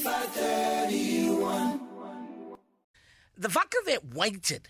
The Waka That Waited,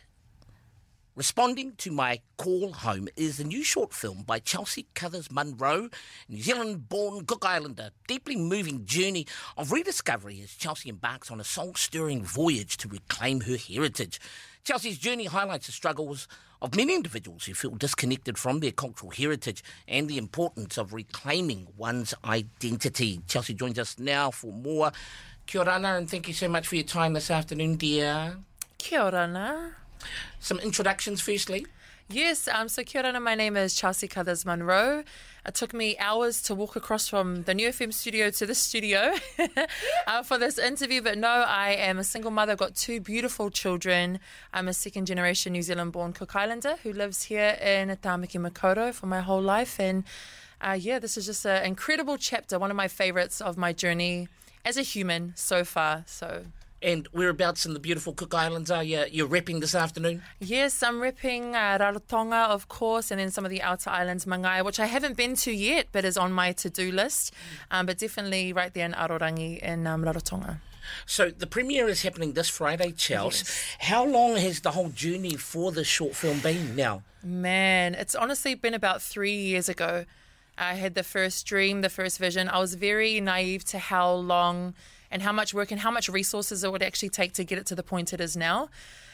Responding to My Call Home, is a new short film by Chelsea Cathers-Munro, New Zealand-born Cook Islander. Deeply moving journey of rediscovery as Chelsea embarks on a soul-stirring voyage to reclaim her heritage. Chelsea's journey highlights the struggles of many individuals who feel disconnected from their cultural heritage and the importance of reclaiming one's identity. Chelsea joins us now for more. Kia ora, and thank you so much for your time this afternoon, dear. Kia ora. Some introductions firstly. Yes, so kia ora, my name is Chelsea Cathers-Munro. It took me hours to walk across from the New FM studio to this studio for this interview, but no, I am a single mother, got two beautiful children. I'm a second generation New Zealand-born Cook Islander who lives here in Tāmaki Makaurau for my whole life, and this is just an incredible chapter, one of my favourites of my journey as a human so far, so... And whereabouts in the beautiful Cook Islands are you? You're repping this afternoon? Yes, I'm repping Rarotonga, of course, and then some of the outer islands, Mangai, which I haven't been to yet, but is on my to-do list. But definitely right there in Arorangi in Rarotonga. So the premiere is happening this Friday, Chels. Yes. How long has the whole journey for this short film been now? Man, it's honestly been about 3 years ago. I had the first dream, the first vision. I was very naive to how long and how much work and how much resources it would actually take to get it to the point it is now.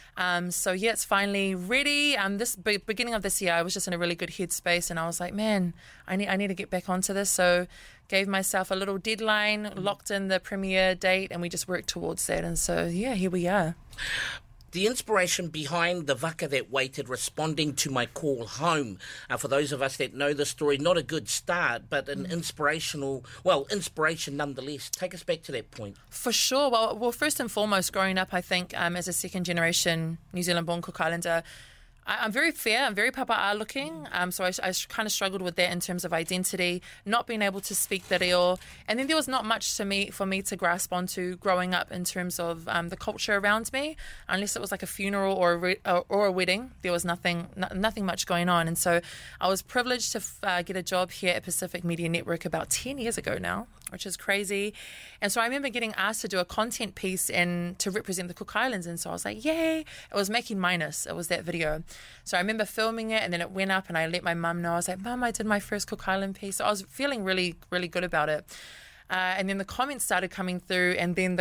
It's finally ready. This beginning of this year, I was just in a really good headspace, and I was like, man, I need to get back onto this. So gave myself a little deadline, locked in the premiere date, and we just worked towards that. And so, yeah, here we are. The inspiration behind the Waka That Waited, Responding to My Call Home. For those of us that know the story, not a good start, but an inspiration nonetheless. Take us back to that point. For sure. Well, first and foremost, growing up, I think, as a second generation New Zealand-born Cook Islander, I'm very fair, I'm very papa'a looking, so I kind of struggled with that in terms of identity, not being able to speak te reo, and then there was not much for me to grasp onto growing up in terms of the culture around me, unless it was like a funeral or a wedding. There was nothing much going on, and so I was privileged to get a job here at Pacific Media Network about 10 years ago now, which is crazy. And so I remember getting asked to do a content piece and to represent the Cook Islands, and so I was like, yay! It was Making Minus, it was that video. So I remember filming it, and then it went up, and I let my mum know. I was like, Mum, I did my first Cook Island piece. So I was feeling really, really good about it. And then the comments started coming through,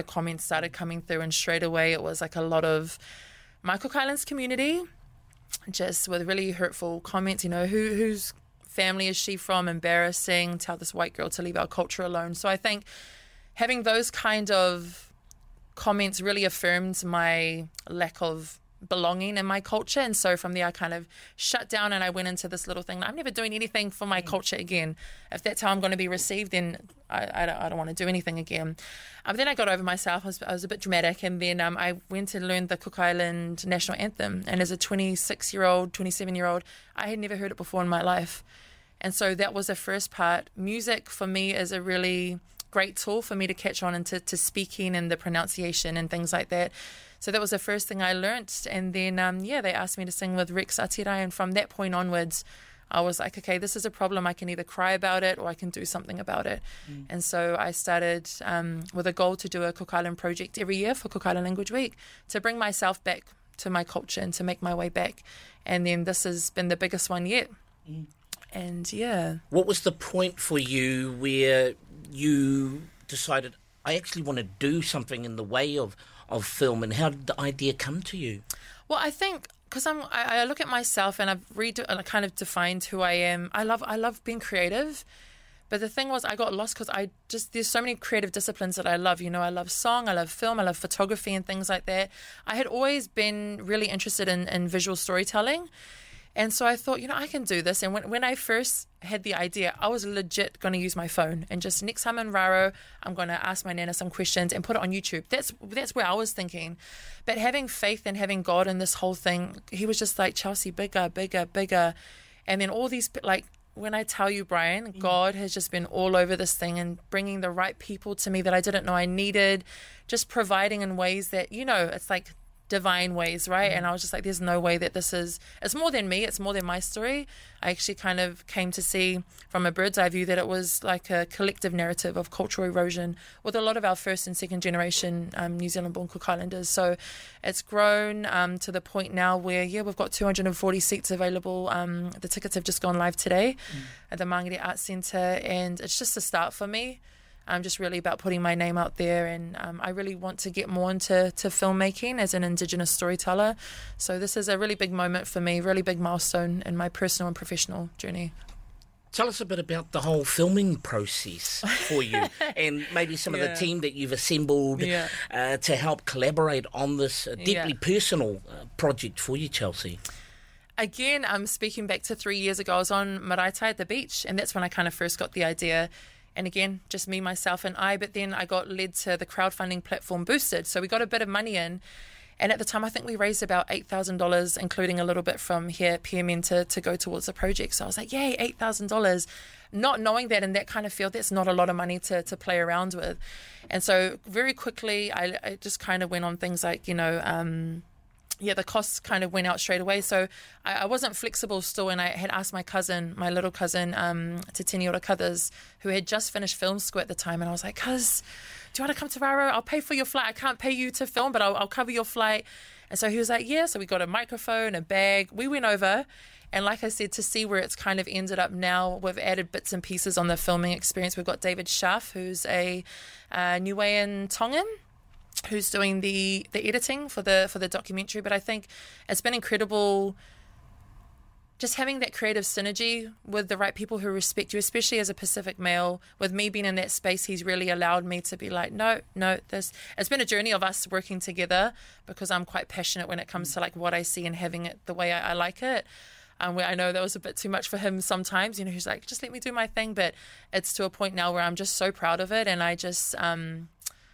and straight away it was like a lot of my Cook Islands community, just with really hurtful comments, whose family is she from, embarrassing, tell this white girl to leave our culture alone. So I think having those kind of comments really affirmed my lack of belonging in my culture, and so from there I kind of shut down, and I went into this little thing. I'm never doing anything for my culture again. If that's how I'm going to be received, then I don't want to do anything again. But then I got over myself. I was a bit dramatic, and then I went and learned the Cook Island national anthem, and as a 26-year-old, 27-year-old, I had never heard it before in my life. And so that was the first part. Music for me is a really great tool for me to catch on into speaking and the pronunciation and things like that. So that was the first thing I learnt. And then, they asked me to sing with Rex Atirai. And from that point onwards, I was like, okay, this is a problem. I can either cry about it or I can do something about it. And so I started with a goal to do a Cook Island project every year for Cook Island Language Week to bring myself back to my culture and to make my way back. And then this has been the biggest one yet. And yeah. What was the point for you where you decided, I actually want to do something in the way of film, and how did the idea come to you? Well, I think because I look at myself and I kind of defined who I am. I love being creative, but the thing was I got lost because there's so many creative disciplines that I love. I love song, I love film, I love photography and things like that. I had always been really interested in visual storytelling. And so I thought, I can do this. And when I first had the idea, I was legit going to use my phone and just next time in Raro, I'm going to ask my nana some questions and put it on YouTube. That's where I was thinking. But having faith and having God in this whole thing, he was just like, Chelsea, bigger, bigger, bigger. And then all these, like, when I tell you, Brian, God has just been all over this thing and bringing the right people to me that I didn't know I needed, just providing in ways that, it's like, divine ways, right? And I was just like, there's no way that it's more than me, it's more than my story. I actually kind of came to see from a bird's eye view that it was like a collective narrative of cultural erosion with a lot of our first and second generation New Zealand born Cook Islanders. So it's grown to the point now where, we've got 240 seats available. The tickets have just gone live today at the Mangere Arts Centre, and it's just a start for me. I'm just really about putting my name out there, and I really want to get more into filmmaking as an Indigenous storyteller. So this is a really big moment for me, really big milestone in my personal and professional journey. Tell us a bit about the whole filming process for you and maybe some of the team that you've assembled to help collaborate on this deeply personal project for you, Chelsea. Again, I'm speaking back to 3 years ago. I was on Maraetai at the beach, and that's when I kind of first got the idea. And again, just me, myself and I. But then I got led to the crowdfunding platform Boosted. So we got a bit of money in. And at the time, I think we raised about $8,000, including a little bit from here at PMN to go towards the project. So I was like, yay, $8,000. Not knowing that in that kind of field, that's not a lot of money to play around with. And so very quickly, I just kind of went on things like, the costs kind of went out straight away. So I wasn't flexible still, and I had asked my little cousin, Te Tini Ora Cuthers, who had just finished film school at the time, and I was like, Cuz, do you want to come to Raro? I'll pay for your flight. I can't pay you to film, but I'll cover your flight. And so he was like, yeah. So we got a microphone, a bag. We went over, and like I said, to see where it's kind of ended up now, we've added bits and pieces on the filming experience. We've got David Schaff, who's a Niuean Tongan, who's doing the editing for the documentary. But I think it's been incredible just having that creative synergy with the right people who respect you, especially as a Pacific male. With me being in that space, he's really allowed me to be like, no, it's been a journey of us working together, because I'm quite passionate when it comes to like what I see and having it the way I like it. Where I know that was a bit too much for him sometimes, he's like, just let me do my thing. But it's to a point now where I'm just so proud of it, and I just I'm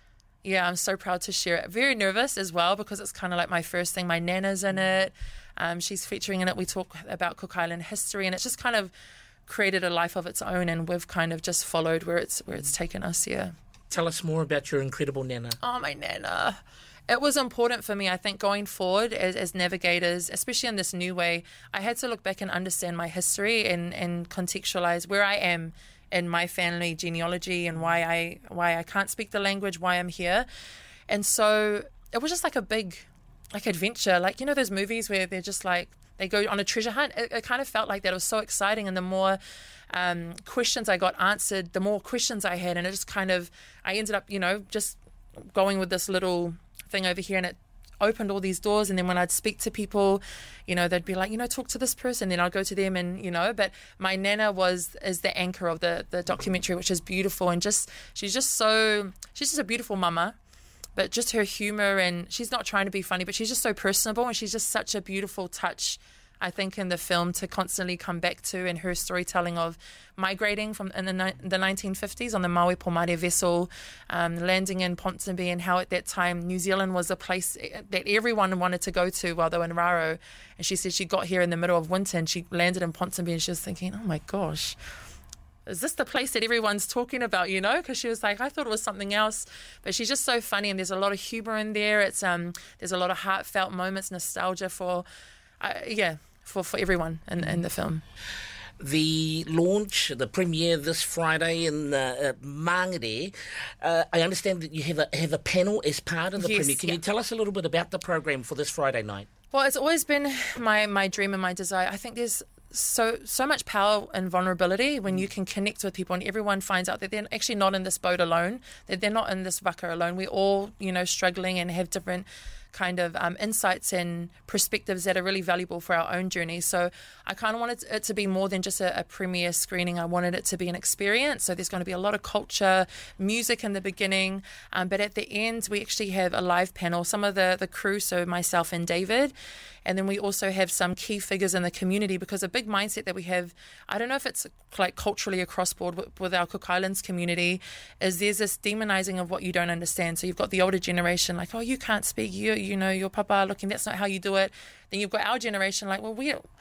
so proud to share it. Very nervous as well, because it's kind of like my first thing. My Nana's in it. She's featuring in it. We talk about Cook Island history, and it's just kind of created a life of its own, and we've kind of just followed where it's taken us, Tell us more about your incredible Nana. Oh, my Nana. It was important for me, I think, going forward as navigators, especially in this new way. I had to look back and understand my history and contextualize where I am in my family genealogy, and why I can't speak the language, why I'm here. And so it was just like a big adventure, those movies where they're just like they go on a treasure hunt. It kind of felt like that. It was so exciting, and the more questions I got answered, the more questions I had, and it just kind of I ended up just going with this little thing over here, and it opened all these doors. And then when I'd speak to people, they'd be like, talk to this person, then I'd go to them, and but my Nana is the anchor of the documentary, which is beautiful. And she's just a beautiful mama, but just her humor, and she's not trying to be funny, but she's just so personable, and she's just such a beautiful touch, I think, in the film to constantly come back to, and her storytelling of migrating from in the 1950s on the Maui Pomare vessel, landing in Ponsonby, and how at that time New Zealand was a place that everyone wanted to go to while they were in Raro. And she said she got here in the middle of winter, and she landed in Ponsonby, and she was thinking, oh my gosh, is this the place that everyone's talking about, Because she was like, I thought it was something else. But she's just so funny, and there's a lot of humor in there. It's there's a lot of heartfelt moments, nostalgia for everyone in the film. The launch, the premiere this Friday in Mangere. I understand that you have a panel as part of the premiere. Can you tell us a little bit about the program for this Friday night? Well, it's always been my dream and my desire. I think there's so much power and vulnerability when you can connect with people, and everyone finds out that they're actually not in this boat alone, that they're not in this waka alone. We're all, struggling and have different kind of insights and perspectives that are really valuable for our own journey. So I kind of wanted it to be more than just a premiere screening. I wanted it to be an experience. So there's going to be a lot of culture, music in the beginning, but at the end we actually have a live panel, some of the crew, so myself and David. And then we also have some key figures in the community, because a big mindset that we have, I don't know if it's like culturally across board with our Cook Islands community, is there's this demonizing of what you don't understand. So you've got the older generation like, oh, you can't speak, your papa looking, that's not how you do it. Then you've got our generation like, well,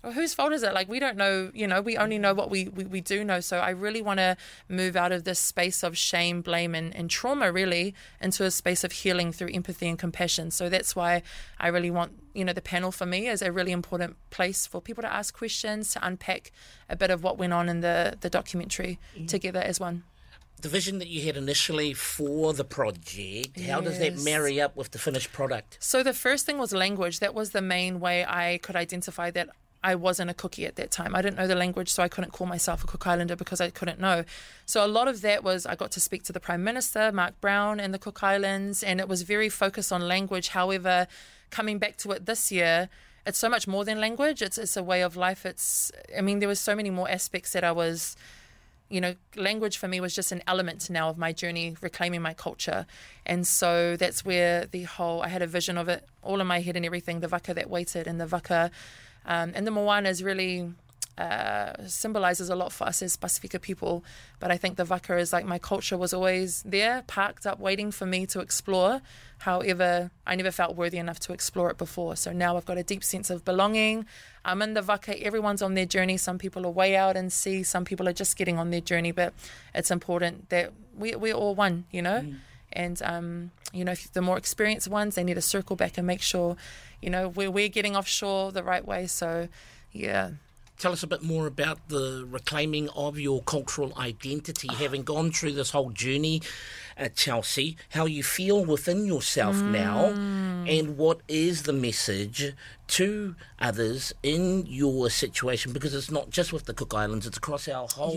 well, whose fault is it? Like, we don't know, we only know what we do know. So I really want to move out of this space of shame, blame, and trauma, really, into a space of healing through empathy and compassion. So that's why I really want, the panel for me is a really important place for people to ask questions, to unpack a bit of what went on in the documentary together as one. The vision that you had initially for the project, how does that marry up with the finished product? So the first thing was language. That was the main way I could identify that I wasn't a cookie at that time. I didn't know the language, so I couldn't call myself a Cook Islander because I couldn't know. So a lot of that was I got to speak to the Prime Minister, Mark Brown, in the Cook Islands, and it was very focused on language. However, coming back to it this year, it's so much more than language. It's a way of life. There was so many more aspects that I was... language for me was just an element now of my journey, reclaiming my culture. And so that's where I had a vision of it all in my head and everything, the waka that waited, and the waka. And the moana is really symbolizes a lot for us as Pasifika people. But I think the waka is like my culture was always there, parked up, waiting for me to explore. However, I never felt worthy enough to explore it before. So now I've got a deep sense of belonging. I'm in the waka. Everyone's on their journey. Some people are way out in sea. Some people are just getting on their journey. But it's important that we're all one, And, the more experienced ones, they need to circle back and make sure, we're getting offshore the right way. So, yeah. Tell us a bit more about the reclaiming of your cultural identity, having gone through this whole journey at Chelsea, how you feel within yourself now, and what is the message to others in your situation, because it's not just with the Cook Islands, it's across our whole,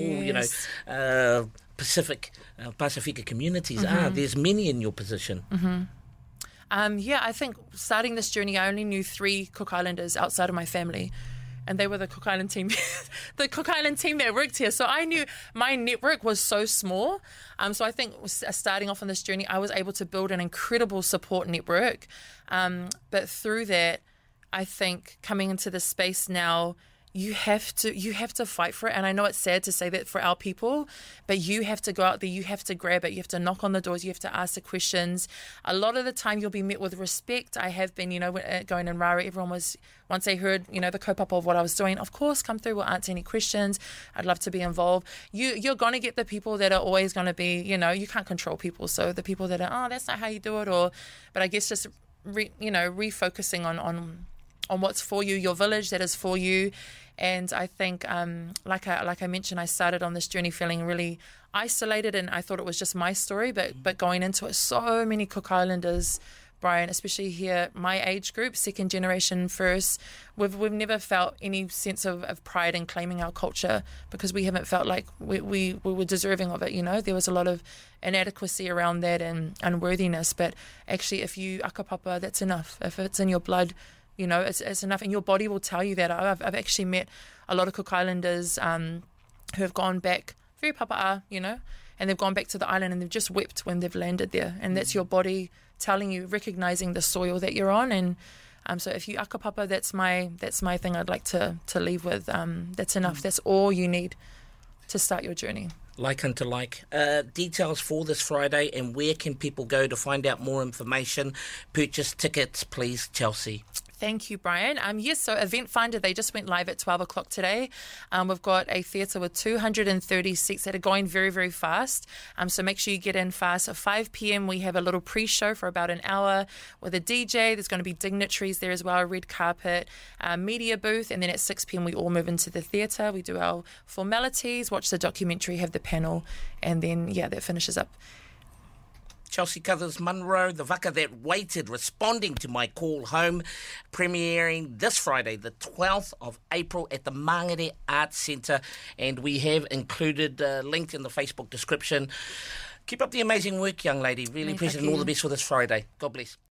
Pasifika communities. There's many in your position. I think starting this journey, I only knew 3 Cook Islanders outside of my family. And they were the Cook Island team, the Cook Island team that worked here. So I knew my network was so small. So I think starting off on this journey, I was able to build an incredible support network. But through that, I think coming into this space now, you have to fight for it. And I know it's sad to say that for our people, but you have to go out there, you have to grab it, you have to knock on the doors, you have to ask the questions. A lot of the time you'll be met with respect. I have been, going in Rara, everyone was, once they heard, the kaupapa of what I was doing, of course, come through, we'll answer any questions. I'd love to be involved. You're going to get the people that are always going to be, you can't control people. So the people that are, that's not how you do it, but I guess just, refocusing on what's for you, your village that is for you. And I think, like I mentioned, I started on this journey feeling really isolated, and I thought it was just my story. But going into it, so many Cook Islanders, Brian, especially here, my age group, second generation first, we've never felt any sense of pride in claiming our culture because we haven't felt like we were deserving of it. There was a lot of inadequacy around that and unworthiness. But actually, if you akapapa, that's enough. If it's in your blood, it's enough, and your body will tell you that. I've actually met a lot of Cook Islanders who have gone back, very papa'a, and they've gone back to the island and they've just wept when they've landed there. And that's your body telling you, recognizing the soil that you're on. And so if you akapapa, that's my thing I'd like to leave with. That's enough. That's all you need to start your journey. Like unto like. Details for this Friday, and where can people go to find out more information, purchase tickets, please, Chelsea? Thank you, Brian. Yes, so Event Finder, they just went live at 12 o'clock today. We've got a theatre with 230 seats that are going very, very fast. So make sure you get in fast. At 5 p.m, we have a little pre-show for about an hour with a DJ. There's going to be dignitaries there as well, a red carpet, media booth. And then at 6 p.m, we all move into the theatre. We do our formalities, watch the documentary, have the panel, and then, that finishes up. Chelsea Cuthers Munro, the waka that waited, responding to my call home, premiering this Friday, the 12th of April at the Mangere Arts Centre, and we have included linked in the Facebook description. Keep up the amazing work, young lady. Really appreciate it, and all the best for this Friday. God bless.